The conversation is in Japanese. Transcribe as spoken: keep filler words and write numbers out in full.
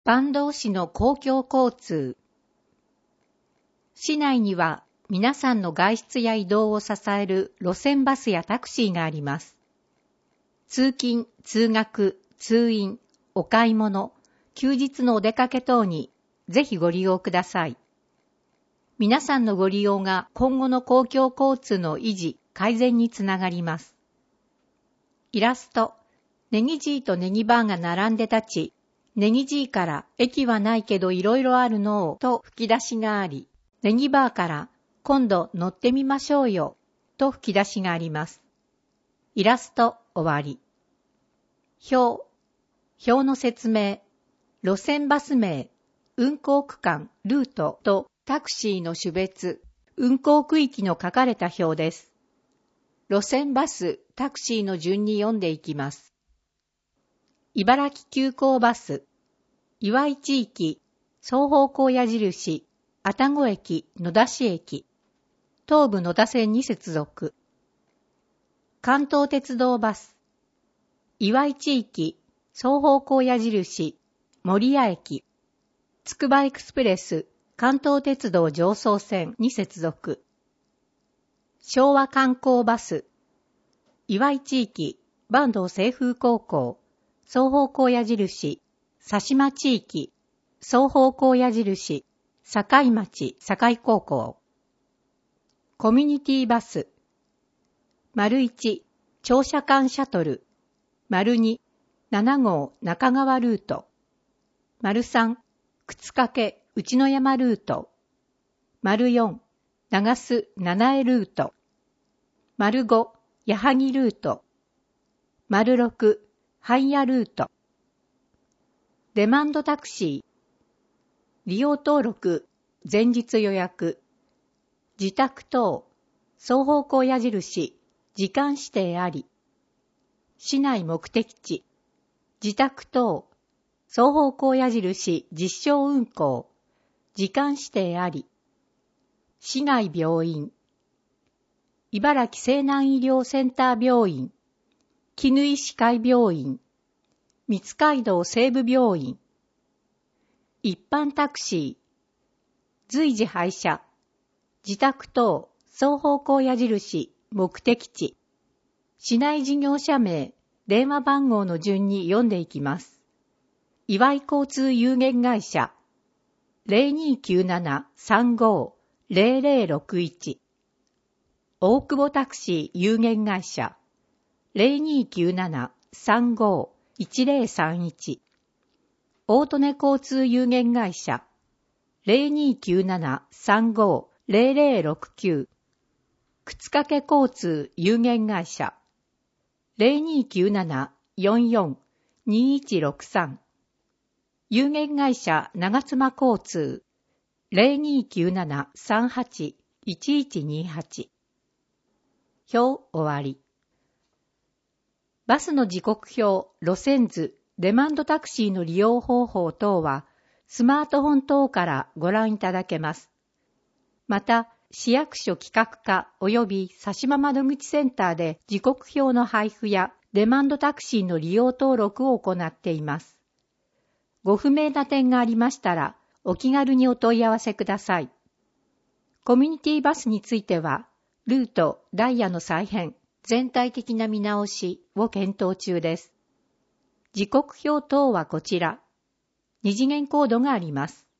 坂東市の公共交通。市内には皆さんの外出や移動を支える路線バスやタクシーがあります。通勤、通学、通院、お買い物、休日のお出かけ等にぜひご利用ください。皆さんのご利用が今後の公共交通の維持、改善につながります。イラスト、ネギジーとネギバーが並んで立ち、ネギジーから駅はないけどいろいろあるのと吹き出しがあり、ネギバーから今度乗ってみましょうよと吹き出しがあります。イラスト終わり。表。表の説明。路線バス名、運行区間、ルートとタクシーの種別、運行区域の書かれた表です。路線バス、タクシーの順に読んでいきます。茨城急行バス、岩井地域、双方向矢印、愛宕駅、野田市駅、東武野田線に接続。関東鉄道バス、岩井地域、双方向矢印、守谷駅、つくばエクスプレス、関東鉄道常総線に接続。昭和観光バス、岩井地域、坂東清風高校、双方向矢印、佐島地域、双方向矢印、境町、境高校。コミュニティバス。丸いち、庁舎間シャトル。丸に、なな号中川ルート。丸さん、靴掛内野山ルート。丸よん、長洲七重ルート。丸ご、矢作ルート。丸ろく、半谷ルート。デマンドタクシー。利用登録、前日予約。自宅等、双方向矢印、時間指定あり。市内目的地。自宅等、双方向矢印、実証運行。時間指定あり。市内病院。茨城西南医療センター病院。絹井歯科医病院。三街道西部病院。一般タクシー。随時配車。自宅等、双方向矢印、目的地。市内事業者名、電話番号の順に読んでいきます。岩井交通有限会社。ゼロにきゅうなな さんご ゼロゼロろくいち。大久保タクシー有限会社。ゼロにきゅうなな さんご いちゼロさんいち。大利根交通有限会社。ゼロにきゅうなな さんご ゼロゼロろくきゅう。靴掛交通有限会社。ゼロにきゅうなな よんよん にいちろくさん。有限会社長妻交通。ゼロにきゅうなな さんはち いちいちにはち。表終わり。バスの時刻表、路線図、デマンドタクシーの利用方法等は、スマートフォン等からご覧いただけます。また、市役所企画課及び佐島窓口センターで時刻表の配布やデマンドタクシーの利用登録を行っています。ご不明な点がありましたら、お気軽にお問い合わせください。コミュニティバスについては、ルート、ダイヤの再編、全体的な見直しを検討中です。時刻表等はこちら。二次元コードがあります。